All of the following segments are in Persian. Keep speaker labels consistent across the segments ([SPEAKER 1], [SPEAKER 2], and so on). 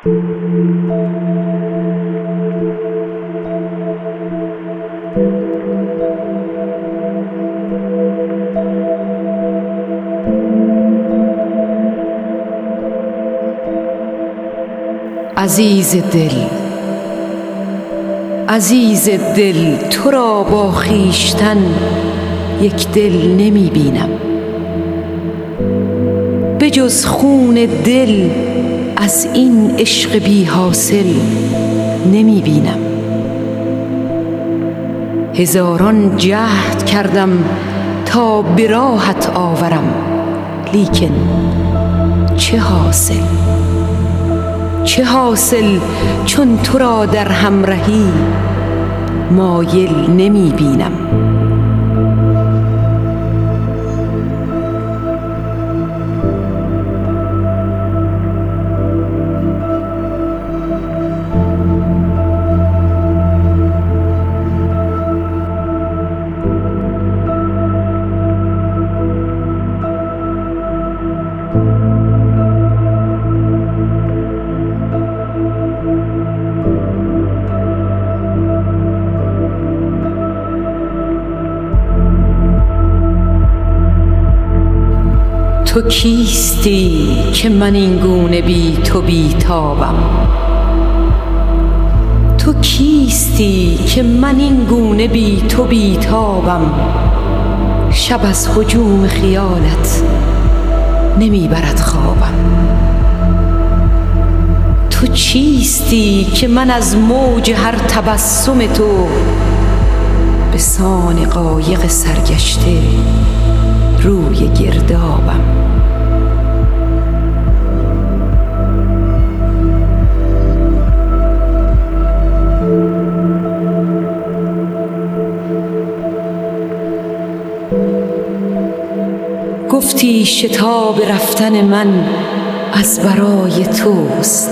[SPEAKER 1] عزیز دل تو را با خویشتن یک دل نمی بینم، به جز خون دل از این عشق بی حاصل نمی بینم. هزاران جهد کردم تا به راهت آورم، لیکن چه حاصل چون تو را در همراهی مایل نمی بینم. تو کیستی که من این گونه بی تو بیتابم؟ تو کیستی که من این گونه بی تو بیتابم؟ شب از هجوم خیالت نمی برد خوابم. تو چیستی که من از موج هر تبسم تو به سان قایق سرگشته روی گردابم. گفتی شتاب رفتن من از برای توست،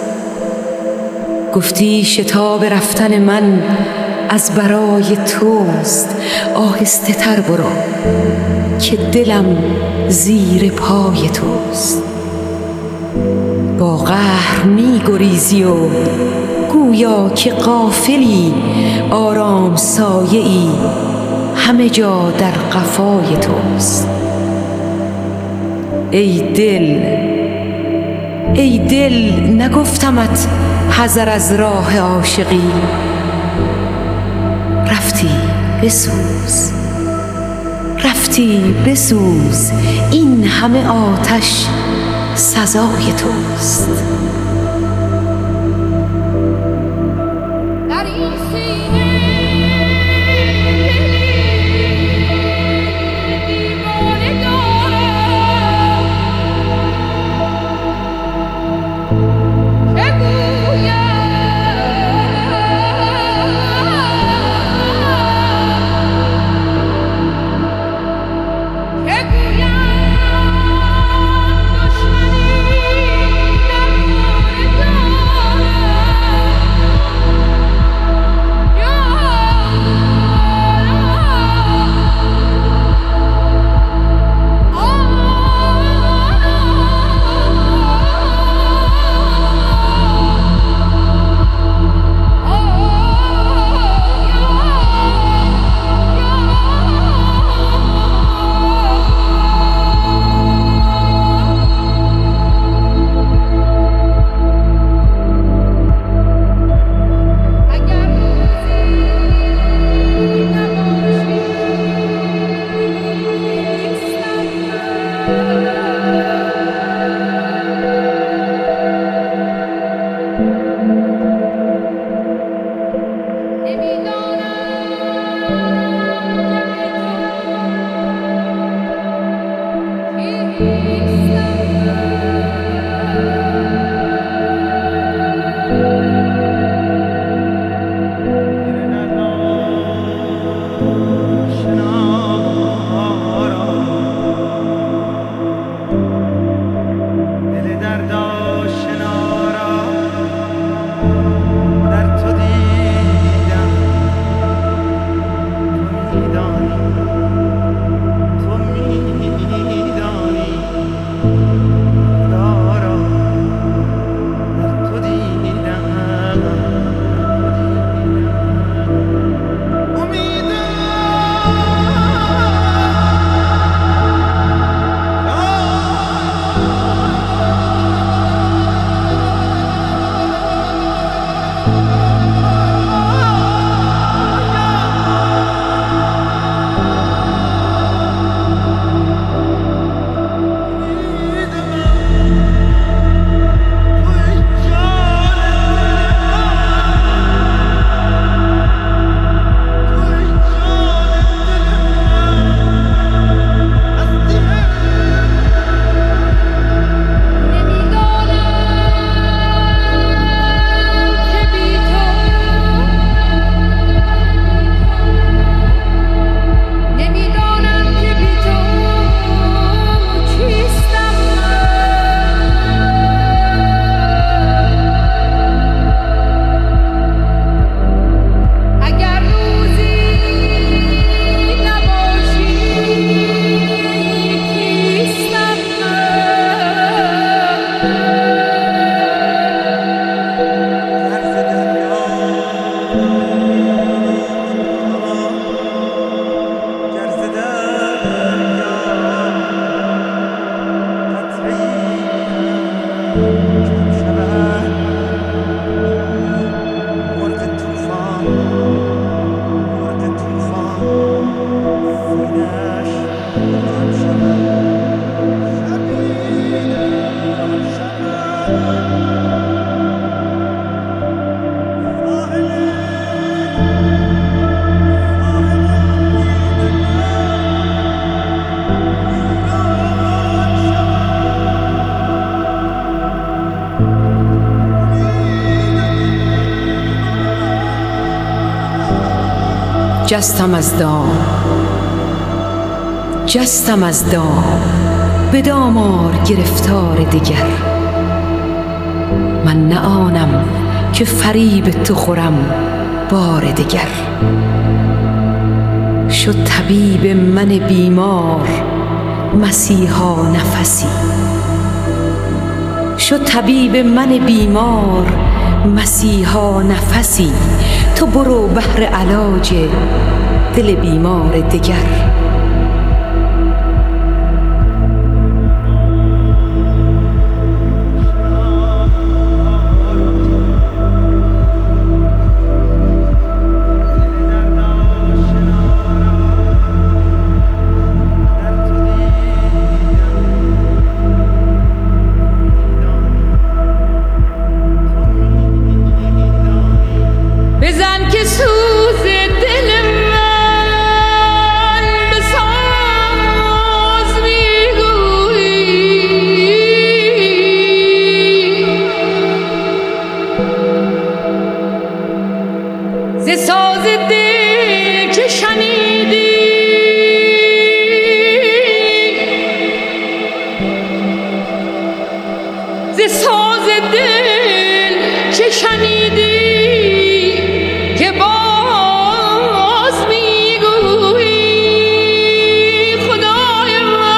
[SPEAKER 1] گفتی شتاب رفتن من از برای توست. آهسته تر برو که دلم زیر پای توست. با قهر می گریزی و گویا که غافلی، آرام سایه‌ای همه جا در قفای توست. ای دل نگفتمت حذر از راه عاشقی؟ رفتی بسوز، این همه آتش سزای توست. جستم از دام به دامار گرفتار دگر. من نه آنم که فریب تو خورم بار دگر. شد طبیب من بیمار مسیحا نفسی، شد طبیب من بیمار مسیحا نفسی. تو برو بهر علاج دل بیمار دگر.
[SPEAKER 2] بزن که سوز دل من به ساز میگویی، ز ساز دل که شنیدی ز ساز دل که شنیدی که باز میگویی خدای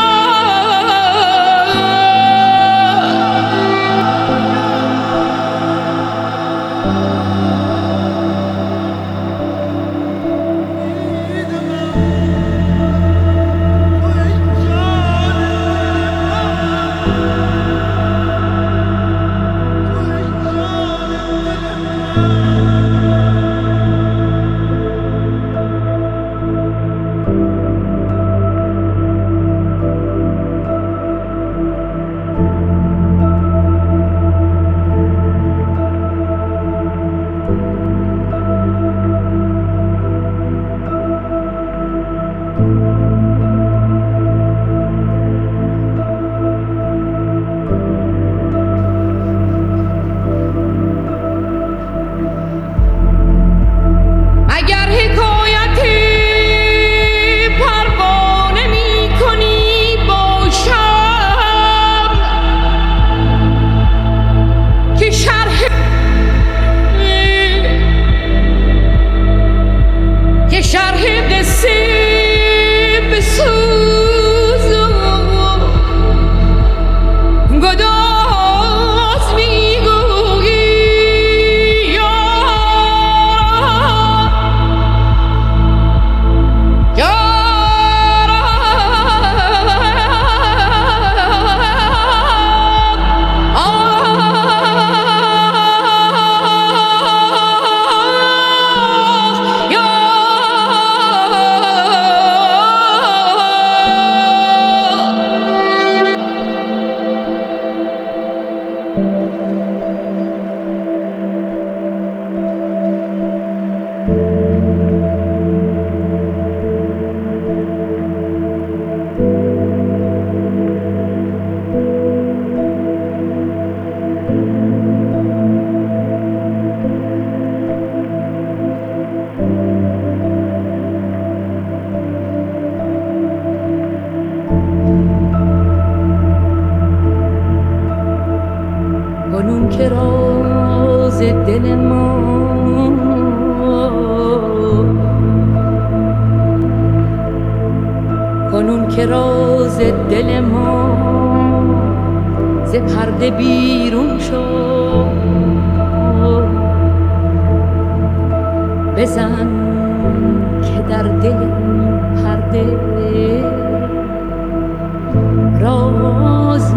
[SPEAKER 2] کنون که راز دل ما کنون که راز دل ما ز پرده بیرون شد، بزن که در دل پرده راز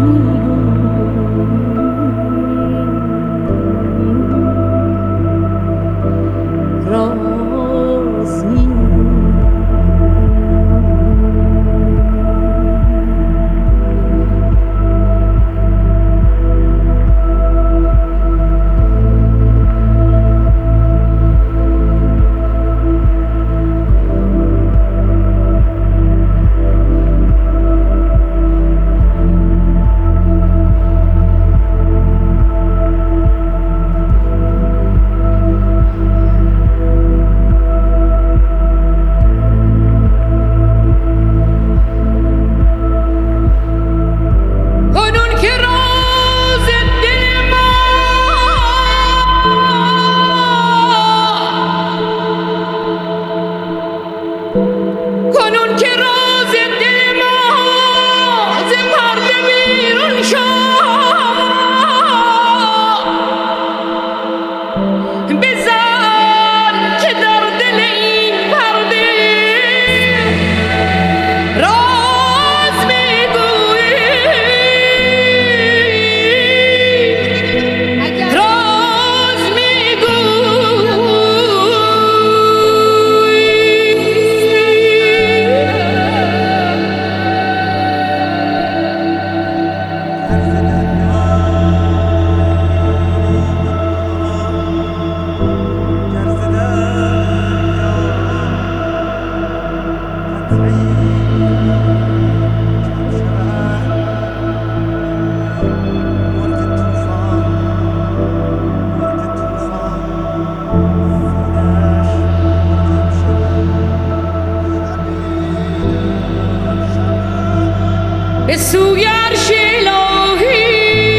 [SPEAKER 2] به سوی عرش الهی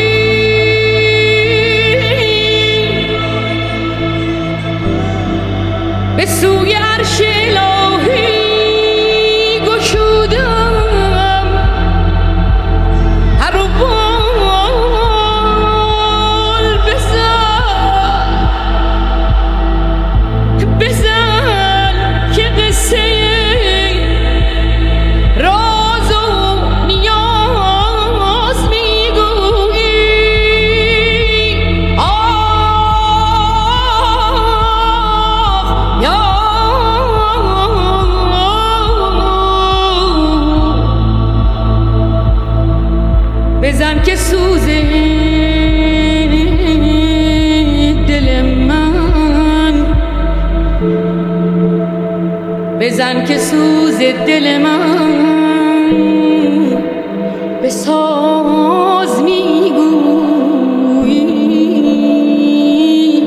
[SPEAKER 2] به سوی عرش الهی گشودم هر بال بزن که قصه راز و نیاز میگویی بزن که سوز دل من بزن که سوز دل من به ساز میگویی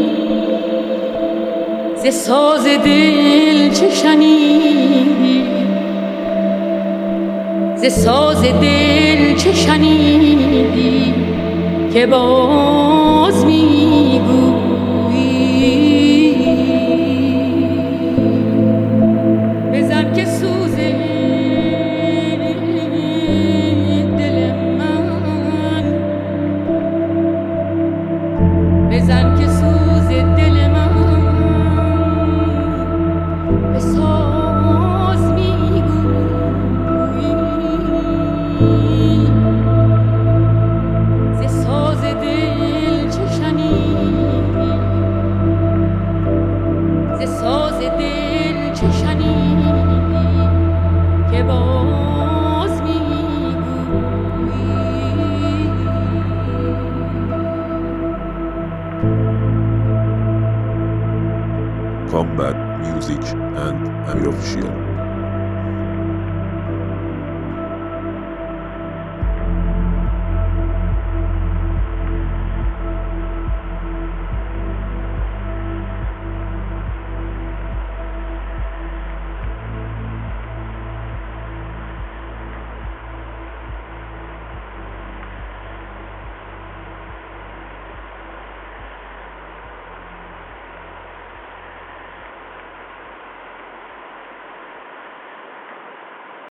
[SPEAKER 2] ز ساز دل چه شنیدی ز ساز دل چه شنیدی که باز میگویی بزن که سوز دل من بزن که سوز دل من به ساز میگویی ز ساز دل چه شنیدی ز ساز دل چه شنیدی که باز میگویی
[SPEAKER 3] Combat Music and Amir Official.